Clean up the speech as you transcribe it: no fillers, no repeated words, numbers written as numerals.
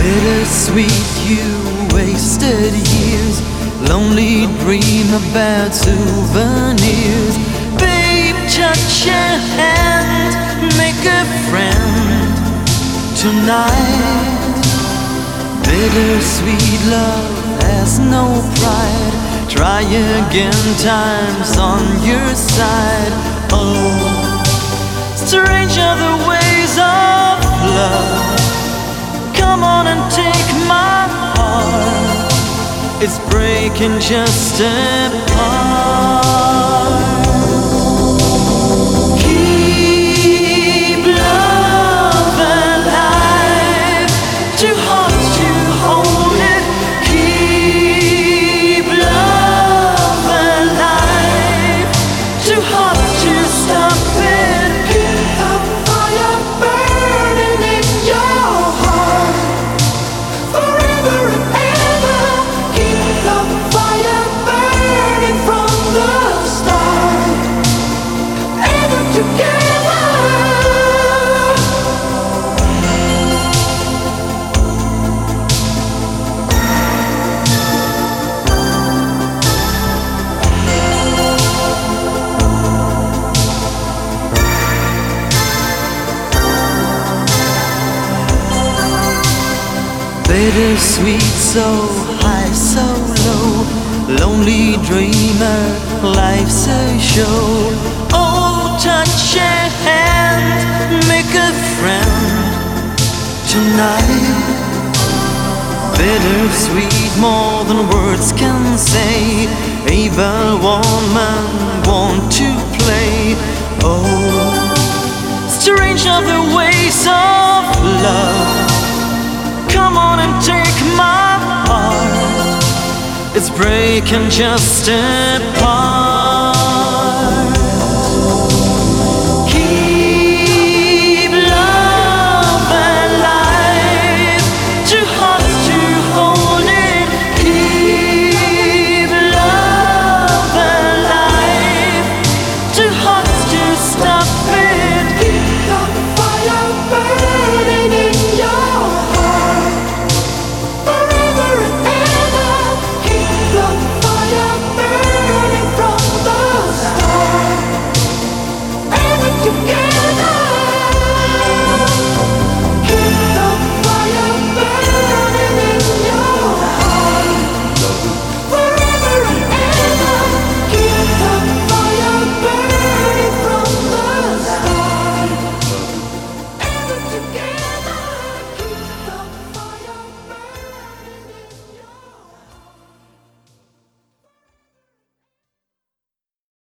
Bittersweet, you wasted years. Lonely dream about souvenirs. Babe, touch a hand, make a friend tonight. Bittersweet love has no pride. Try again, time's on your side. Oh, strange are the ways of love. Come on and take my heart. It's breaking just apart. Keep love alive. Two hearts to hold it. Keep love alive. Two hearts to stop it. Keep a fire burning in your heart forever and ever. Keep the fire burning from the start. Ever together. Bittersweet, so high, so low. Lonely dreamer, life's a show. Oh, touch a hand, make a friend tonight. Bittersweet, more than words can say. Evil woman want to play. Oh, strange are the ways of love. Come on and take my heart. It's breaking just apart.